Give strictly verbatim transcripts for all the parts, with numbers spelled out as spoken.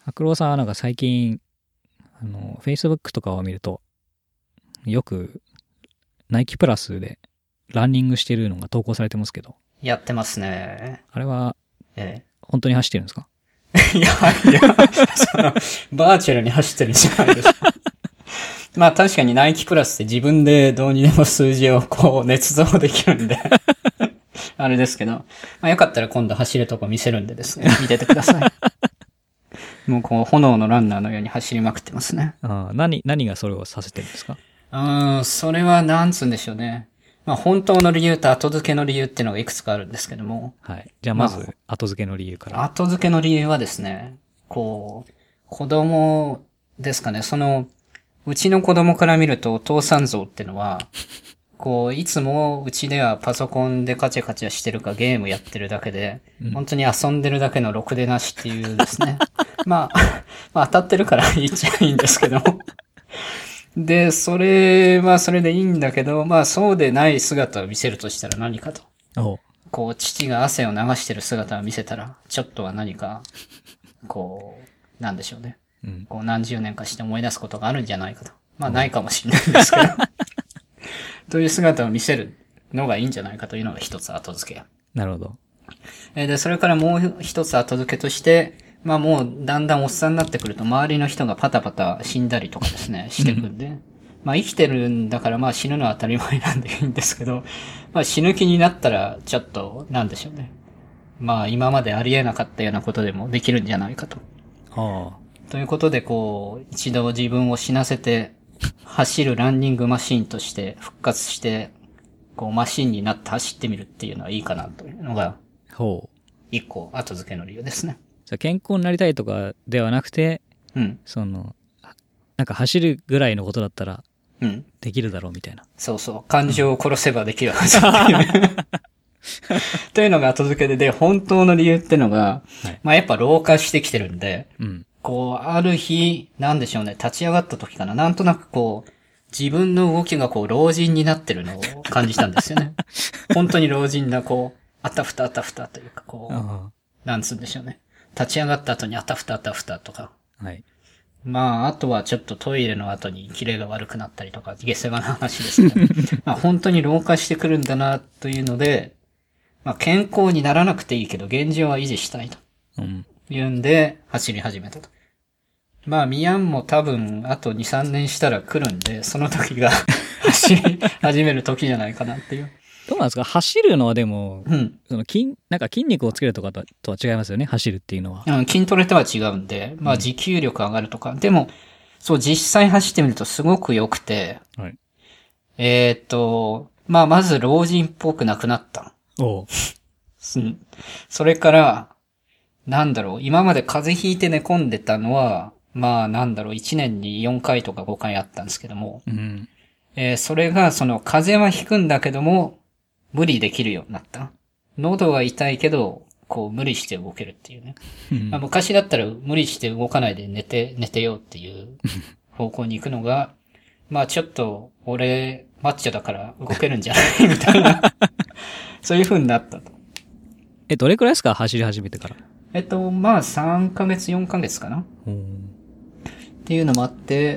白郎さんはなんか最近、あの、Facebook とかを見ると、よく、ナイキプラスでランニングしてるのが投稿されてますけど。 やってますね。 あれは、 え本当に走ってるんですか？ え。いや、いや、その、バーチャルに走ってるんじゃないですか。まあ確かにナイキプラスって自分でどうにでも数字をこう捏造できるんで、あれですけど、まあよかったら今度走るとこ見せるんでですね、見ててください。もうこう炎のランナーのように走りまくってますね。 ああ、何、何がそれをさせてるんですか？ うーん、それはなんつうんでしょうね。まあ本当の理由と後付けの理由っていうのがいくつかあるんですけども。 はい。じゃあままず、後付けの理由から。 後付けの理由はですね、こう、子供ですかね、その、うちの子供から見るとお父さん像ってのは、こう、いつもうちではパソコンでカチャカチャしてるかゲームやってるだけで、 うん本当に遊んでるだけのろくでなしっていうですね。まあ、まあ当たってるから言っちゃいいんですけども。で、それはそれでいいんだけど、まあそうでない姿を見せるとしたら何かと。 おう。 こう、父が汗を流してる姿を見せたら、ちょっとは何か、こう、なんでしょうね。 うん。 こう何十年かして思い出すことがあるんじゃないかと。まあないかもしれないんですけど。という姿を見せるのがいいんじゃないかというのが一つ後付け。 なるほど。 えーで、それからもう一つ後付けとして、まあもうだんだんおっさんになってくると周りの人がパタパタ死んだりとかですね、してくんで。まあ生きてるんだからまあ死ぬのは当たり前なんでいいんですけど、まあ死ぬ気になったらちょっと、なんでしょうね。まあ今までありえなかったようなことでもできるんじゃないかと。 あということでこう、一度自分を死なせて、走るランニングマシンとして復活して、こうマシンになって走ってみるっていうのはいいかなというのが、 あ。ほう。 一個後付けの理由ですね。 じゃあ健康になりたいとかではなくて、 うん。 その、なんか走るぐらいのことだったらうん。 できるだろうみたいな。 そうそう。感情を殺せばできるはずっていうね。というのが後付けで、で、本当の理由ってのが、 はいまあやっぱ老化してきてるんで、 うん。 こう、ある日、なんでしょうね、立ち上がった時かな、なんとなくこう、自分の動きがこう、老人になってるのを感じたんですよね。本当に老人な、こう、あたふたあたふたというか、こう、 あなんつうんでしょうね。立ち上がった後にあたふたあたふたとか。 あ。はい。 まあ、あとはちょっとトイレの後にキレが悪くなったりとか、下世話な話ですけど、まあ本当に老化してくるんだな、というので、まあ健康にならなくていいけど、現状は維持したいとうん。 いうんで、走り始めたと。まあ、ミヤンも多分、あとに、さんねんしたら来るんで、その時が走り始める時じゃないかなっていう。 どうなんですか？走るのはでも、 うん。 その筋、なんか筋肉をつけるとかとはとは違いますよね、走るっていうのは。 うん筋トレとは違うんで、まあ、持久力上がるとか。でも、そう、実際走ってみるとすごく良くて、 はい。 えーっと、まあ、まず老人っぽくなくなった。 おう。 うん。それから、なんだろう、今まで風邪ひいて寝込んでたのは、まあ、なんだろう、いちねんによんかいとかごかいあったんですけども、 うん。 えーそれが、その、風邪はひくんだけども、無理できるようになった。喉は痛いけど、こう、無理して動けるっていうね。まあ、昔だったら無理して動かないで寝て、寝てよっていう方向に行くのが、まあちょっと、俺、マッチョだから動けるんじゃないみたいな。そういう風になったと。 え、どれくらいですか？走り始めてから。 えっと、まあさんかげつ、よんかげつかなっうん。 ていうのもあって、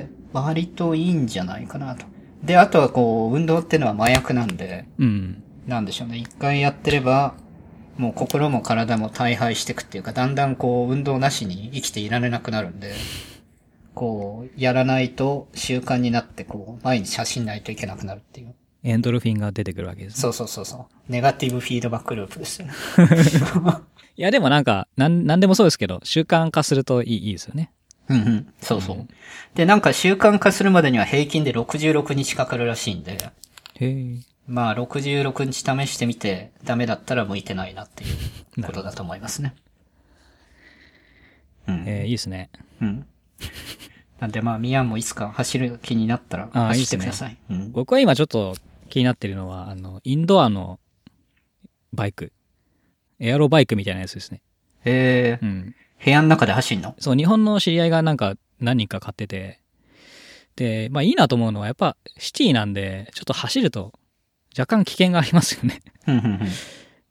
割といいんじゃないかなと。で、あとはこう、運動ってのは麻薬なんで、 うん。 なんでしょうね。一回やってれば、もう心も体も大敗していくっていうか、だんだんこう、運動なしに生きていられなくなるんで、こう、やらないと習慣になって、こう、毎日走んないといけなくなるっていう。 エンドルフィンが出てくるわけですね。 そうそうそうそう。ネガティブフィードバックループですよね。 いや、でもなんか、なん、なんでもそうですけど、習慣化するといい、いいですよね。 うんうん。そうそう。で、なんか習慣化するまでには平均でろくじゅうろくにちかかるらしいんで、 へえ。 まあろくじゅうろくにち試してみて、ダメだったら向いてないなっていうことだと思いますね。うん。 えー、いいですね。 うん。なんでまあ、ミヤンもいつか走る気になったらあー走ってください。うん。 僕は今ちょっと気になってるのは、あの、インドアのバイク。エアロバイクみたいなやつですね。 えー、 うん。 部屋の中で走んの？ そう、日本の知り合いがなんか何人か買ってて、で、まあいいなと思うのはやっぱシティなんで、ちょっと走ると若干危険がありますよね。 うんうんうん。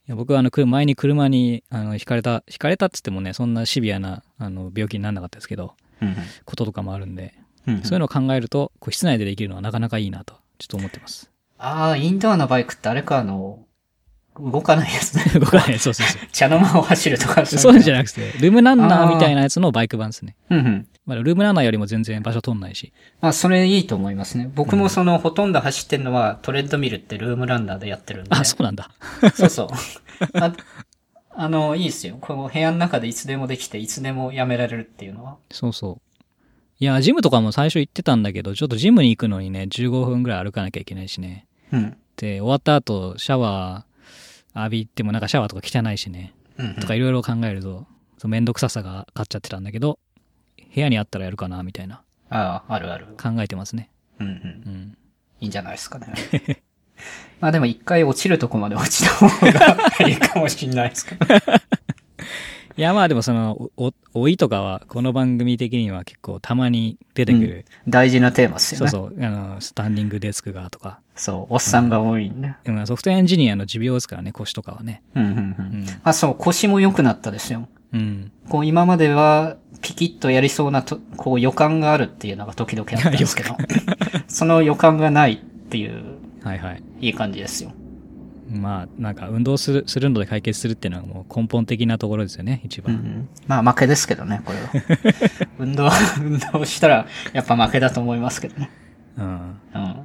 や僕はあのく前に車にあのひかれたひかれたっつってもねそんなシビアなあの病気にならなかったですけど、 うんうん、 こととかもあるんで、 うんうん、 そういうのを考えるとこう室内でできるのはなかなかいいなとちょっと思ってます。 ああ、インドアのバイクってあれか、あの、動かないやつね。 動かない、そうそうそう。 茶の間を走るとかそうそうじゃなくて、ルームランナーみたいなやつのバイク版ですね。 うんうん。 まあ、ルームランナーよりも全然場所取んないし。 まあ、それいいと思いますね。僕もその、ほとんど走ってるのはトレッドミルってルームランナーでやってるんで。 あ、そうなんだ。 そうそう。あ, あの、いいですよ。この部屋の中でいつでもできて、いつでもやめられるっていうのは。 そうそう。いや、ジムとかも最初行ってたんだけど、ちょっとジムに行くのにね、じゅうごふんぐらい歩かなきゃいけないしね。 うん。 で、終わった後、シャワー浴びてもなんかシャワーとか汚いしね。 うんうん、 とかいろいろ考えると、そうめんどくささが勝っちゃってたんだけど、部屋にあったらやるかな、みたいな。 ああ、あるある。 考えてますね。 うんうん。 うん。 いいんじゃないですかね。まあでも一回落ちるとこまで落ちた方がいいかもしれないですけど。 いやまあでもその、お、老いとかはこの番組的には結構たまに出てくる。 うん、大事なテーマですよね。 そうそう。あの、スタンディングデスクがとか。 そう、おっさんが多いんで。 うん、ソフトウェアエンジニアの持病ですからね、腰とかはね。 うんうんうん。うん、あ、そう、腰も良くなったですよ。 うん。 こう今まではピキッとやりそうなと、こう予感があるっていうのが時々あったんですけど、その予感がないっていう。 はいはい。 いい感じですよ。 まあ、なんか運動する、するので解決するっていうのはもう根本的なところですよね、一番。 うん、まあ負けですけどね、これは。運動、運動したらやっぱ負けだと思いますけどね。 うん。うん。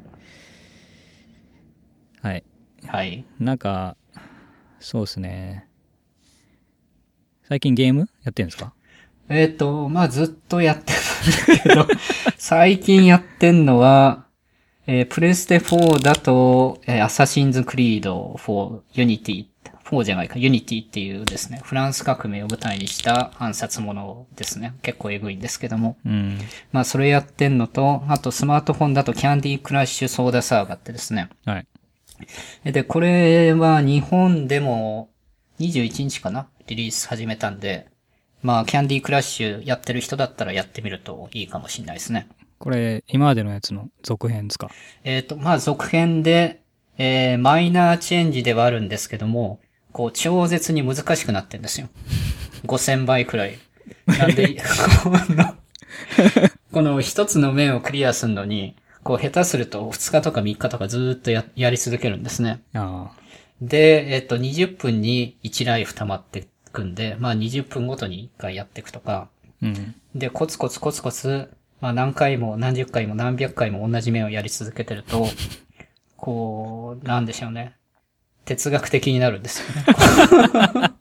はい。 はい。 なんか、そうですね。最近ゲームやってるんですか？ えっと、まあずっとやってるんだけど、最近やってんのは、えー、プレステフォーだと、えー、アサシンズクリードフォー、ユニティ、フォーじゃないか、ユニティっていうですね、フランス革命を舞台にした暗殺ものですね。結構エグいんですけども。 うん。 まあそれやってんのと、あとスマートフォンだとキャンディークラッシュソーダサーガってですね。 はい。 で、これは日本でもにじゅういちにちかなリリース始めたんで、まあキャンディークラッシュやってる人だったらやってみるといいかもしれないですね。 これ、今までのやつの続編ですか？ えっと、まあ、続編で、えー、マイナーチェンジではあるんですけども、こう、超絶に難しくなってんですよ。ごせんばいくらい。なんで、この、この一つの面をクリアするのに、こう、下手するとふつかとかみっかとかずーっとや、やり続けるんですね。 ああ。 で、えっと、にじゅっぷんにいちライフ溜まっていくんで、まあ、にじゅっぷんごとにいっかいやっていくとか。 うん。 で、コツコツコツコツ、まあ何回も何十回も何百回も同じ面をやり続けてると、こう、なんでしょうね。哲学的になるんですよね。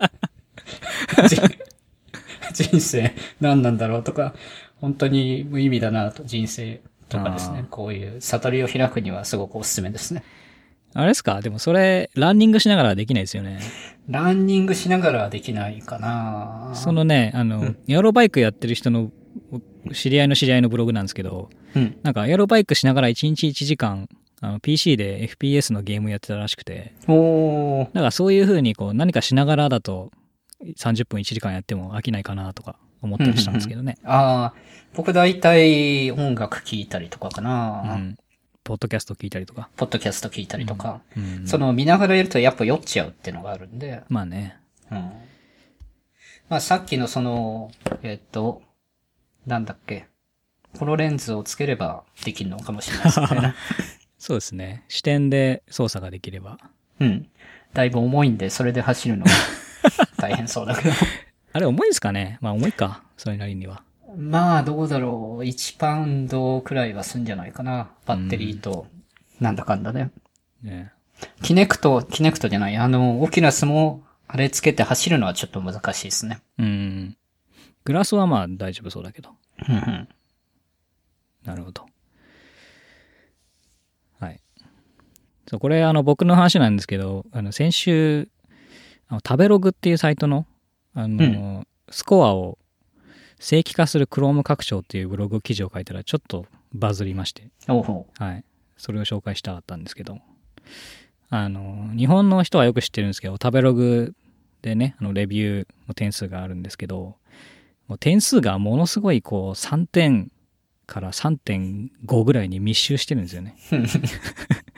人生何なんだろうとか、本当に無意味だなと、人生とかですね。こういう悟りを開くにはすごくおすすめですね。 あれですか？でもそれ、ランニングしながらできないですよね。 ランニングしながらはできないかな。 そのね、あの、うん、エアロバイクやってる人の知り合いの知り合いのブログなんですけど、うん、なんかエアロバイクしながらいちにちいちじかんあの ピーシー で エフピーエス のゲームやってたらしくて、 おー、 だからそういう風にこう何かしながらだとさんじゅっぷんいちじかんやっても飽きないかなとか思ったりしたんですけどね。 うんうんうん、ああ、僕大体音楽聴いたりとかかな、うん、 ポッドキャスト聞いたりとか。 ポッドキャスト聞いたりとか、 うんうん、 その見ながらやるとやっぱ酔っちゃうっていうのがあるんで。 まあね。 うん。まあさっきのその、えっと、なんだっけ。ホロレンズをつければできるのかもしれないですね。 そうですね。視点で操作ができれば。 うん。だいぶ重いんで、それで走るのが大変そうだけど。 あれ重いですかね？まあ重いか。それなりには。 まあどうだろう。いちパウンドくらいはすんじゃないかな。バッテリーと、なんだかんだね。 ね。 キネクト、キネクトじゃない。あの、オキュラスも、あれつけて走るのはちょっと難しいですね。 うん。グラスはまあ大丈夫そうだけど。 うんうん。 なるほど。はい。そう、これあの僕の話なんですけど、あの先週、あの食べログっていうサイトの、あの、うん、スコアを正規化する Chrome 拡張っていうブログ記事を書いたらちょっとバズりまして。 おうほう。はい。それを紹介したかったんですけど、あの、日本の人はよく知ってるんですけど、食べログでね、あのレビューの点数があるんですけど、もう点数がものすごいこうさんてんから さんてんご ぐらいに密集してるんですよね。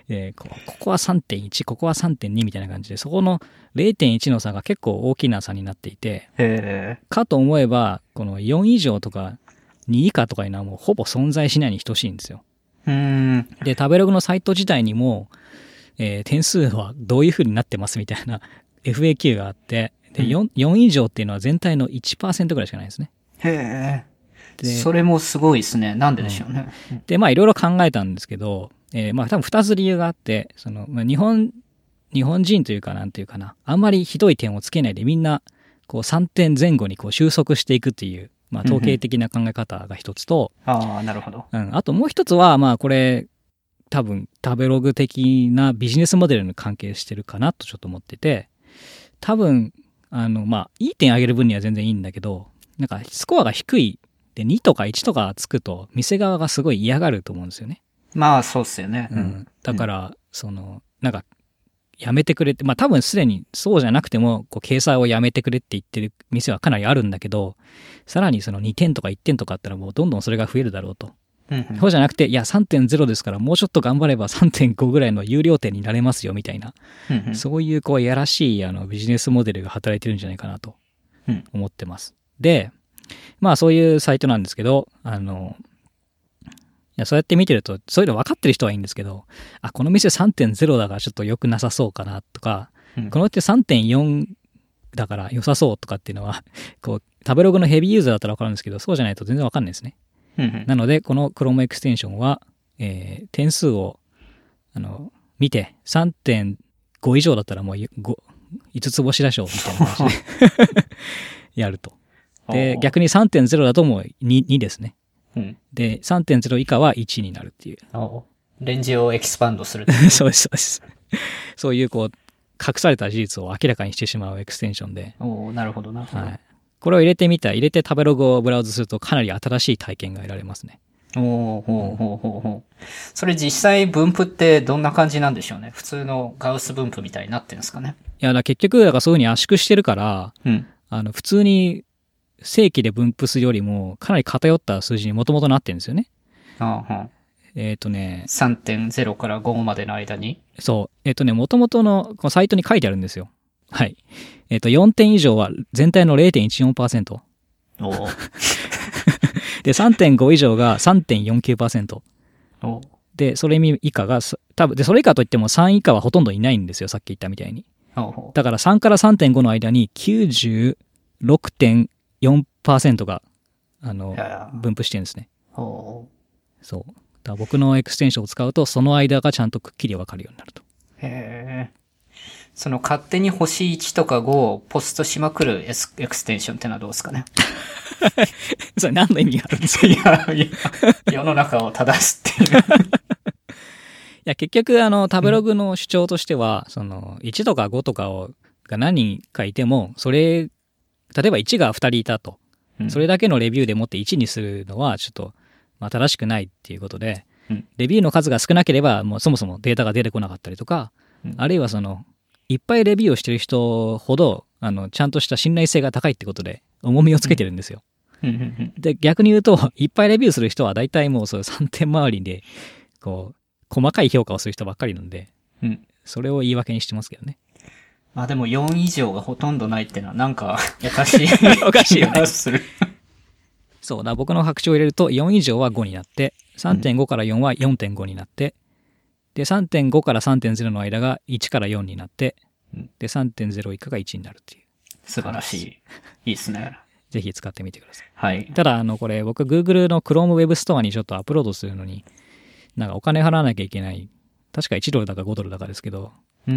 でこここは さんてんいち ここは さんてんに みたいな感じでそこの れいてんいち の差が結構大きな差になっていてへー。 かと思えばこのよん以上とかに以下とかいうのはもうほぼ存在しないに等しいんですよ。 うーん。 で食べログのサイト自体にも、えー点数はどういう風になってますみたいなエフエーキュー があってで 4, 4以上っていうのは全体の いちパーセント ぐらいしかないですね。 へえ。 でそれもすごいですね。なんででしょうね。 でまあいろいろ考えたんですけど、えーまあ多分ふたつ理由があってその、まあ、日本日本人というかなんていうかなあんまりひどい点をつけないでみんなこうさんてんぜん後にこう収束していくっていう、まあ、統計的な考え方が一つと、 ああ、なるほど。 うん、あともう一つはまあこれ多分食べログ的なビジネスモデルに関係してるかなとちょっと思ってて多分あのまあいい点上げる分には全然いいんだけどなんかスコアが低いでにとかいちとかつくと店側がすごい嫌がると思うんですよね。 まあ、そうっすよね。 うん、だからそのなんかやめてくれってまあ多分すでにそうじゃなくてもこう掲載をやめてくれって言ってる店はかなりあるんだけどさらにそのにてんとかいってんとかあったらもうどんどんそれが増えるだろうと。 うんうん、 そうじゃなくていや さんてんゼロ ですからもうちょっと頑張れば さんてんご ぐらいの有料店になれますよみたいな、 うんうん、 そういうこうやらしいあのビジネスモデルが働いてるんじゃないかなと思ってます。うん、でまあそういうサイトなんですけどあのいやそうやって見てるとそういうの分かってる人はいいんですけどあこの店 さんてんゼロ だからちょっと良くなさそうかなとか、うん、このって さんてんよん だから良さそうとかっていうのはこう食べログのヘビーユーザーだったら分かるんですけどそうじゃないと全然分かんないですね。うんうん、なのでこの Chrome エクステンションは、えー、点数をあの見て さんてんご 以上だったらもう 5, いつつ星でしょうみたいな感じでやると。で逆に さんてんゼロ だともう 2, にですね。うん、で さんてんゼロ 以下はいちになるっていう。 レンジをエキスパンドするそうですそうです。そういうこう隠された事実を明らかにしてしまうエクステンションで。 おなるほどなるほど。はい、 これを入れてみた入れて食べログをブラウズするとかなり新しい体験が得られますね。 おーほうほうほうほう。それ実際分布ってどんな感じなんでしょうね。普通のガウス分布みたいになってるんですかね。 いやだ結局だからそういう風に圧縮してるから、うん、あの普通に正規で分布するよりもかなり偏った数字にもともとなってるんですよね。ああえっ、ー、とねさんてんゼロ からごまでの間にそうえっ、ー、とねもともとのこのサイトに書いてあるんですよ。はい。えっ、ー、と、よんてん以上は全体の れいてんいちよんパーセント。おで、さんてんご 以上が さんてんよんきゅうパーセント。おで、それ以下が、多分で、それ以下といってもさん以下はほとんどいないんですよ、さっき言ったみたいに。おだからさんから さんてんご の間に きゅうじゅうろくてんよんパーセント が、あの、分布してるんですね。おそう。だから僕のエクステンションを使うと、その間がちゃんとくっきりわかるようになると。 へー。その勝手に星いちとかごをポストしまくるエクステンションってのはどうですかね。 それ何の意味があるんですか。 いやいや世の中を正すっていういや結局あの食べログの主張としては、うん、そのいちとかごとかをが何人かいてもそれ例えばいちがふたりいたと、うん、それだけのレビューでもっていちにするのはちょっと、まあ、正しくないっていうことで、うん、レビューの数が少なければもうそもそもデータが出てこなかったりとか、うん、あるいはそのいっぱいレビューをしてる人ほどあのちゃんとした信頼性が高いってことで重みをつけてるんですよ。うん、で逆に言うといっぱいレビューする人は大体もうそうさんてん周りでこう細かい評価をする人ばっかりなんで、うん、それを言い訳にしてますけどね。 まあでもよん以上がほとんどないってのはなんかおかしいおかしいよね。そうだ僕の白紙を入れるとよん以上はごになって さんてんご からよんは よんてんご になってで さんてんご から さんてんゼロ の間がいちからよんになってで さんてんゼロ 以下がいちになるっていう。 素晴らしい。いいですね。 ぜひ使ってみてください。 はい。 ただあのこれ僕 Google の Chrome Web Store にちょっとアップロードするのになんかお金払わなきゃいけない。確かいちドルだかごドルだかですけど。うん。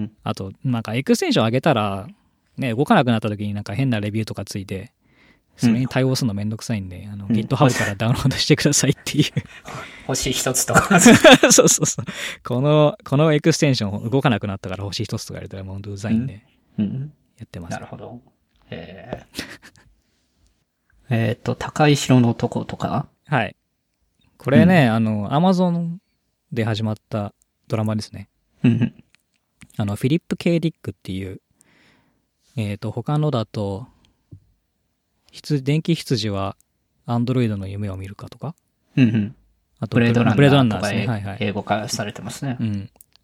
あとなんかエクステンション上げたらね動かなくなった時になんか変なレビューとかついてそれに対応するのめんどくさいんで、うん、あの GitHub からダウンロードしてくださいっていう。 星一つとか。 そうそうそう。この、このエクステンション動かなくなったから星一つとかやれたらもうほんとうざいんで、うん、やってます、ね。 なるほど。えー、えっと、高い城の男とかはい。これね、うん、あの、Amazon で始まったドラマですね。あの、フィリップ・ケイ・ディックっていう、えっと、他のだと、電気羊はアンドロイドの夢を見るかとか、うんうん、あとブレードランナーとかですね、はいはい、 英語化されてますね。 うん、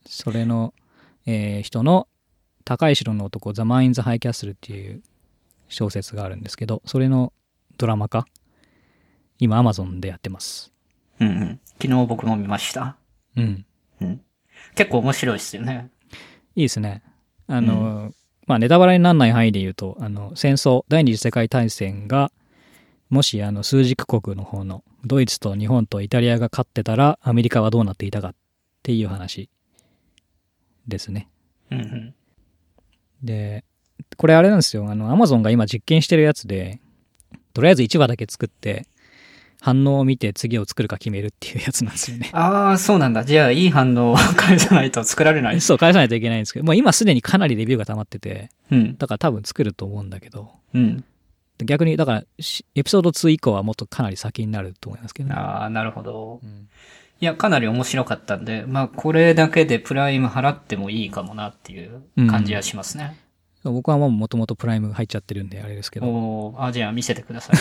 それの、えー、人の高い城の男、ザ・マインズ・ハイ・キャッスルっていう小説があるんですけど、それのドラマ化、今アマゾンでやってます。 うんうん。昨日僕も見ました。 うん。 うん。結構面白いですよね。 いいですね。あの、うん、まあネタバレにならない範囲で言うと、あの戦争、第二次世界大戦がもしあの枢軸国の方のドイツと日本とイタリアが勝ってたらアメリカはどうなっていたかっていう話ですね。 うんうん。 で、これあれなんですよ。あの、アマゾンが今実験してるやつで、とりあえずいちわだけ作って、反応を見て次を作るか決めるっていうやつなんですよね。 ああ、そうなんだ。じゃあ、いい反応を返さないと作られない。 そう、返さないといけないんですけど、もう今すでにかなりレビューが溜まってて、 うん。 だから多分作ると思うんだけど、 うん。 逆に、だから、エピソードに以降はもっとかなり先になると思いますけどね。 ああ、なるほど。 うん、 いや、かなり面白かったんで、まあ、これだけでプライム払ってもいいかもなっていう感じはしますね。 うん、僕はもう元々プライム入っちゃってるんであれですけど。 おー、あ、じゃあ見せてください。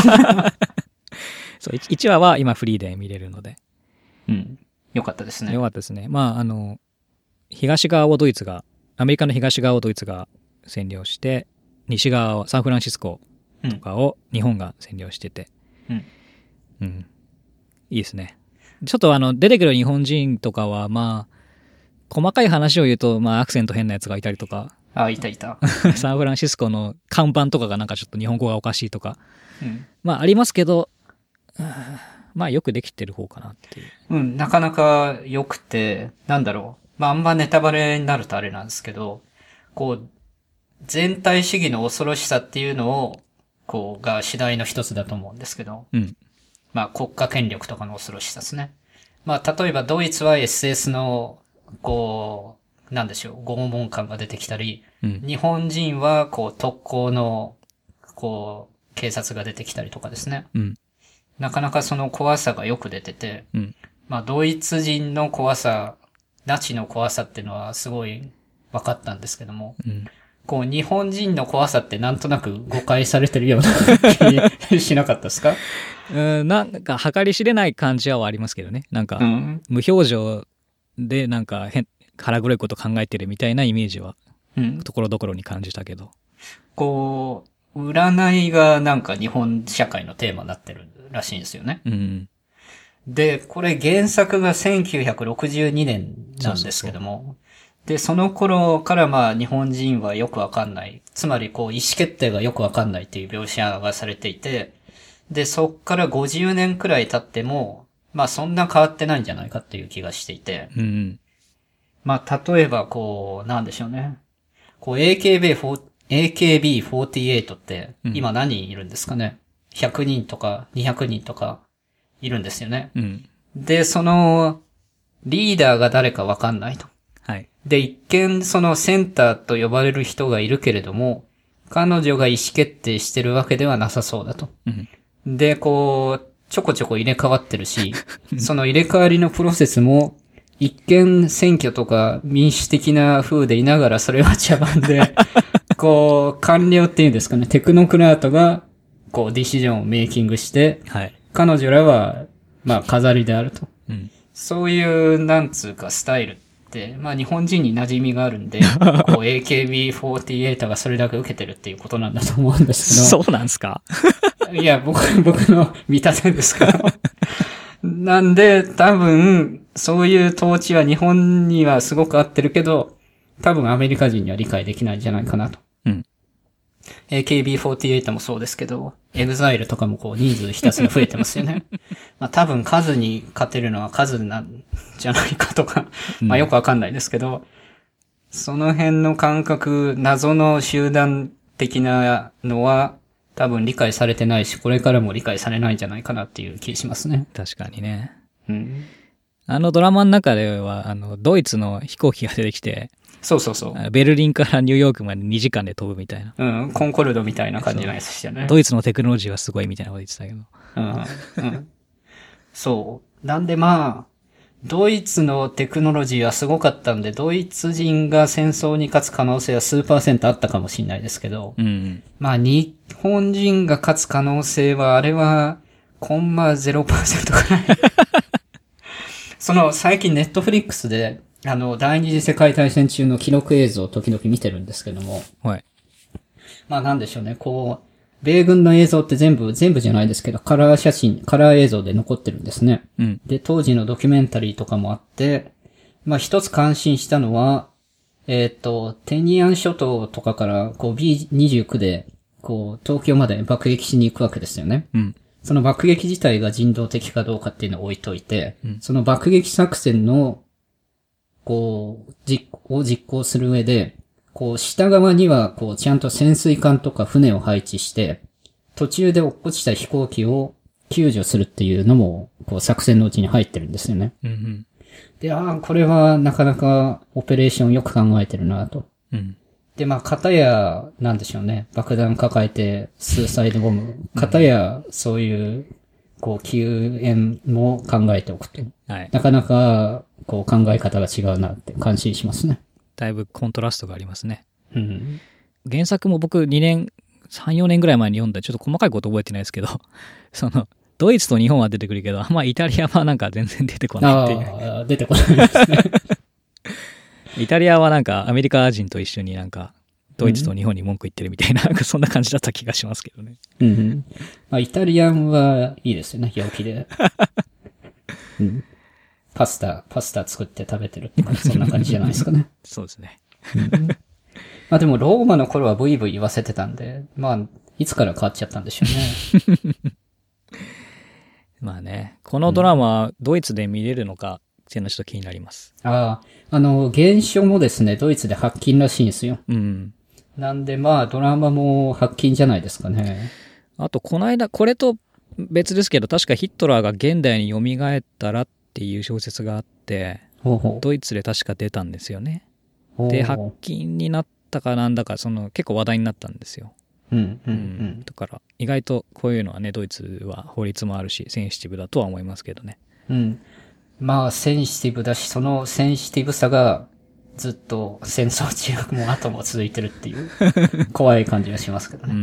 そう、いちわは今フリーで見れるので。 うん。よかったですね。 よかったですね。まあ、あの、東側をドイツが、アメリカの東側をドイツが占領して、西側をサンフランシスコとかを日本が占領してて。 うん。 うん。いいですね。ちょっとあの、出てくる日本人とかは、まあ、細かい話を言うと、まあ、アクセント変なやつがいたりとか。 あ、いたいた。 サンフランシスコの看板とかがなんかちょっと日本語がおかしいとか。 うん、 まあ、ありますけど、まあよくできてる方かなっていう。 うん、なかなか良くて、なんだろう。まああんまネタバレになるとあれなんですけど、こう、全体主義の恐ろしさっていうのを、こう、が次第の一つだと思うんですけど、 うん。 まあ国家権力とかの恐ろしさですね。まあ例えばドイツは エスエス の、こう、なんでしょう、拷問感が出てきたり、 うん、 日本人はこう特攻の、こう、警察が出てきたりとかですね。 うん。 なかなかその怖さがよく出てて、 うん、 まあドイツ人の怖さ、ナチの怖さっていうのはすごい分かったんですけども、 うん、 こう日本人の怖さってなんとなく誤解されてるような気しなかったですか？ うん、なんか計り知れない感じはありますけどね。なんか、うん、無表情でなんか変、腹黒いこと考えてるみたいなイメージは、うん、ところどころに感じたけど。 こう、占いがなんか日本社会のテーマになってるらしいんですよね。 うん、 で、これ原作がせんきゅうひゃくろくじゅうにねんなんですけども、そうそうそう、で、その頃からまあ日本人はよくわかんない。つまりこう意思決定がよくわかんないっていう描写がされていて、で、そっからごじゅうねんくらい経っても、まあそんな変わってないんじゃないかっていう気がしていて、 うん、 まあ例えばこう、なんでしょうね。こう エーケービーフォーティーエイト って今何人いるんですかね、うん、ひゃくにんとかにひゃくにんとかいるんですよね。 うん、 で、そのリーダーが誰かわかんないと。 はい。 で、一見そのセンターと呼ばれる人がいるけれども、彼女が意思決定してるわけではなさそうだと。 うん、 で、こう、ちょこちょこ入れ替わってるし、その入れ替わりのプロセスも、一見選挙とか民主的な風でいながらそれは茶番で、こう、官僚っていうんですかね、テクノクラートが、こう、ディシジョンをメイキングして、 はい、 彼女らは、まあ、飾りであると。 うん、 そういう、なんつうか、スタイルって、まあ、日本人に馴染みがあるんで、こう、エーケービーフォーティーエイト がそれだけ受けてるっていうことなんだと思うんですけど。そうなんですか？ いや、僕、僕の見立てですから。なんで、多分、そういう統治は日本にはすごく合ってるけど、多分アメリカ人には理解できないんじゃないかなと。 うん。 エーケービーフォーティーエイト もそうですけど、エグザイルとかもこう人数ひたすら増えてますよね。まあ多分数に勝てるのは数なんじゃないかとか、まあよくわかんないですけど、うん、その辺の感覚、謎の集団的なのは多分理解されてないし、これからも理解されないんじゃないかなっていう気しますね。 確かにね。 うん。 あのドラマの中では、あの、ドイツの飛行機が出てきて、 そうそうそう。 ベルリンからニューヨークまでにじかんで飛ぶみたいな。 うん、コンコルドみたいな感じのやつでしたね。 ドイツのテクノロジーはすごいみたいなこと言ってたけど。 うん。うん。そう。なんでまあ、ドイツのテクノロジーはすごかったんで、ドイツ人が戦争に勝つ可能性は数パーセントあったかもしれないですけど、 うん、 まあ日本人が勝つ可能性は、あれは、コンマ ゼロパーセント くらい。その、最近ネットフリックスで、 あの、第二次世界大戦中の記録映像を時々見てるんですけども。 はい。 まあなんでしょうね、こう、米軍の映像って全部、全部じゃないですけど、カラー写真、カラー映像で残ってるんですね。 うん。 で、当時のドキュメンタリーとかもあって、まあ一つ感心したのは、えっと、テニアン諸島とかから、こう ビーにじゅうきゅう で、こう、東京まで爆撃しに行くわけですよね。 うん。 その爆撃自体が人道的かどうかっていうのを置いといて、 うん、 その爆撃作戦の、こう、実行、を実行する上で、こう、下側には、こう、ちゃんと潜水艦とか船を配置して、途中で落っこちた飛行機を救助するっていうのも、こう、作戦のうちに入ってるんですよね。 うんうん、 で、ああ、これはなかなかオペレーションよく考えてるなと。 うん、 で、まあ、片や、なんでしょうね、爆弾抱えて、スーサイドボム。片や、そういう、こう、救援も考えておくと。 はい。 なかなか、こう、考え方が違うなって感心しますね。 だいぶコントラストがありますね。 うん。 原作も僕にねん、さん、よねんぐらい前に読んだちょっと細かいこと覚えてないですけど、その、ドイツと日本は出てくるけど、あんまイタリアはなんか全然出てこないっていう。 ああ、出てこないですね。 イタリアはなんかアメリカ人と一緒になんか、ドイツと日本に文句言ってるみたいな、うん、なんかそんな感じだった気がしますけどね。 うん。まあ、イタリアンはいいですよね、陽気で。うん、パスタ、パスタ作って食べてるとか、そんな感じじゃないですかね。 そうですね。 うん、まあでも、ローマの頃はブイブイ言わせてたんで、まあ、いつから変わっちゃったんでしょうね。 まあね、このドラマはドイツで見れるのかっていうのはちょっと気になります。 うん、ああ、あの、原書もですね、ドイツで発禁らしいんですよ。 うん。 なんでまあ、ドラマも発禁じゃないですかね。 あと、この間、これと別ですけど、確かヒットラーが現代に蘇ったらっていう小説があって、 ほうほう、 ドイツで確か出たんですよね。で、発禁になったかなんだか、その結構話題になったんですよ。 うんうんうん、 だから意外とこういうのはね、ドイツは法律もあるしセンシティブだとは思いますけどね。 うん。まあセンシティブだし、そのセンシティブさがずっと戦争中も後も続いてるっていう怖い感じがしますけどね。うん。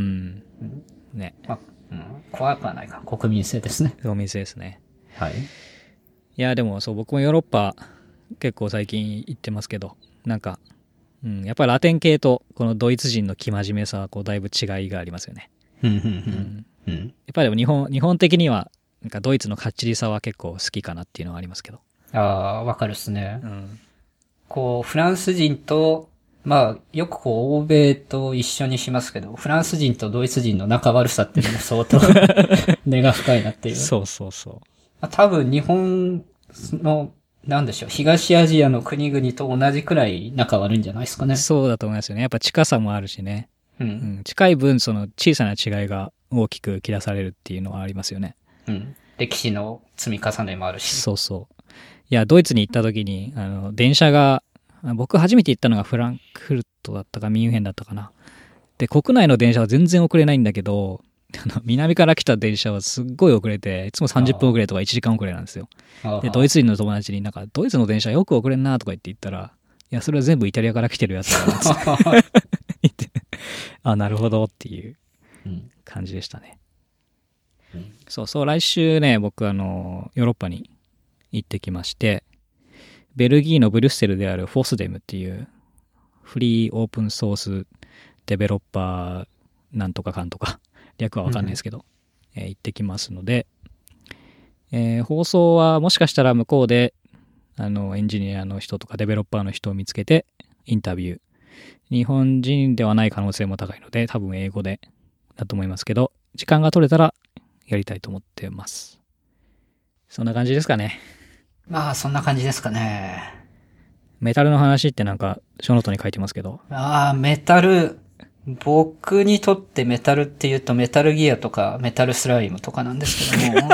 ね。 まあ、うん、怖くはないか。国民性ですね。 国民性ですね。 はい。 いやでもそう、僕もヨーロッパ結構最近行ってますけど、なんか。うん、やっぱりラテン系とこのドイツ人の生真面目さはこうだいぶ違いがありますよね。 うんうんうん、やっぱりでも日本日本的にはなんかドイツのかっちりさは結構好きかなっていうのはありますけど。 ああ、わかるっすね。 うん、 こうフランス人とまあよくこう欧米と一緒にしますけど、フランス人とドイツ人の仲悪さっていうのも相当根が深いなっていう。 そうそうそう。 まあ、多分日本のなんでしょう、東アジアの国々と同じくらい仲悪いんじゃないですかね。 そうだと思いますよね。やっぱ近さもあるしね。 うん。うん、 近い分、その小さな違いが大きく切らされるっていうのはありますよね。 うん。歴史の積み重ねもあるし。 そうそう。いや、ドイツに行った時に、あの、電車が、僕初めて行ったのがフランクフルトだったかミュンヘンだったかな。で、国内の電車は全然遅れないんだけど、南から来た電車はすっごい遅れて、いつもさんじゅっぷん遅れとかいちじかん遅れなんですよ。で、ドイツ人の友達になんか、ドイツの電車よく遅れんなとか言って言ったら、いや、それは全部イタリアから来てるやつだなって言って、あ、なるほどっていう感じでしたね。うん、そうそう、来週ね、僕あの、ヨーロッパに行ってきまして、ベルギーのブリュッセルであるフォスデムっていうフリーオープンソースデベロッパーなんとかかんとか、略はわかんないですけど、うん、えー、行ってきますので、えー、放送はもしかしたら向こうであのエンジニアの人とかデベロッパーの人を見つけてインタビュー、日本人ではない可能性も高いので多分英語でだと思いますけど、時間が取れたらやりたいと思ってます。そんな感じですかね。 まあそんな感じですかね。 メタルの話ってなんかショーノートに書いてますけど、 ああ、メタル、僕にとってメタルって言うとメタルギアとかメタルスライムとかなんですけども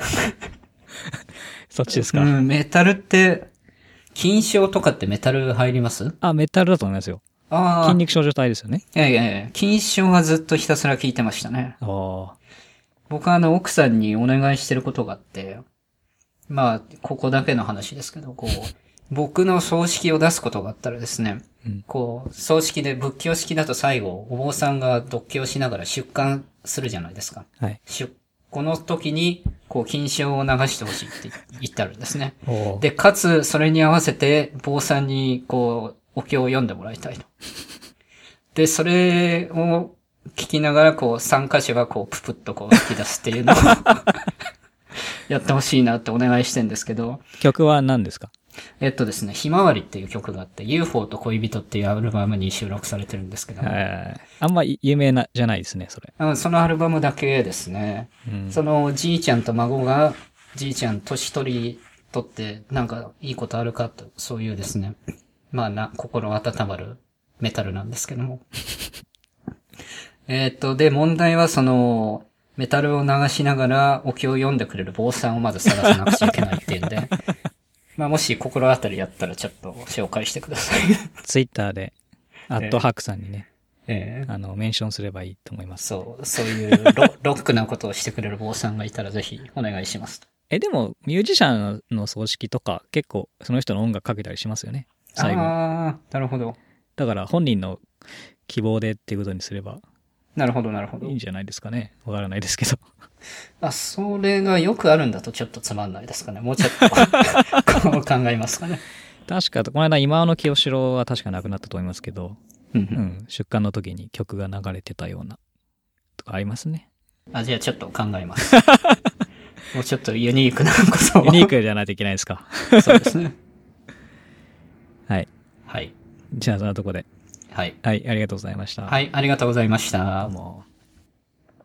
そっちですか。 うん、メタルって筋症とかってメタル入ります？ あ、メタルだと思いますよ。ああ、筋肉症状体ですよね。 いやいやいや、筋症はずっとひたすら聞いてましたね。ああ、僕はあの奥さんにお願いしてることがあって、まあここだけの話ですけど、こう僕の葬式を出すことがあったらですね、うん、こう、葬式で仏教式だと最後、お坊さんが読経しながら出棺するじゃないですか。はい。出、この時に、 こう、金賞を流してほしいって言ってあるんですね。 おーで、かつ、それに合わせて、坊さんに、こう、お経を読んでもらいたいと。で、それを聞きながら、こう、参加者がこう、ププッとこう、吹き出すっていうのをやってほしいなってお願いしてんですけど、 曲は何ですか？ えっとですね、ひまわりっていう曲があって、ユーフォー と恋人っていうアルバムに収録されてるんですけども、 えーあんま有名な、じゃないですね、それ。 あのそのアルバムだけですね。 うんそのじいちゃんと孫が、じいちゃん年取りとってなんかいいことあるかと、そういうですね、まあな、心温まるメタルなんですけども。えっと、で、問題はその、メタルを流しながらお経を読んでくれる坊さんをまず探さなくちゃいけないっていうんで、まあもし心当たりやったらちょっと紹介してください。 ツイッターで、アットハクさんにね、 ええあの、メンションすればいいと思います。 そう、そういうロロックなことをしてくれる坊さんがいたらぜひお願いしますと。 え、でも、ミュージシャンの葬式とか、結構、その人の音楽かけたりしますよね。最後に。 ああ、なるほど。 だから、本人の希望でっていうことにすればなるほど、なるほどいいん。じゃないですかね。わからないですけど。 あ、それがよくあるんだとちょっとつまんないですかね。もうちょっとこう考えますかね。 確か、この間、今尾の清志郎は確か亡くなったと思いますけど、 うんうんうん、出棺の時に曲が流れてたような、とかありますね。 あ、じゃあちょっと考えます。もうちょっとユニークなことを。 ユニークじゃないといけないですか。 そうですね。 はい。 はい。 じゃあ、そんなとこで。 はい。 はい、ありがとうございました。 はい、ありがとうございました。 どうも。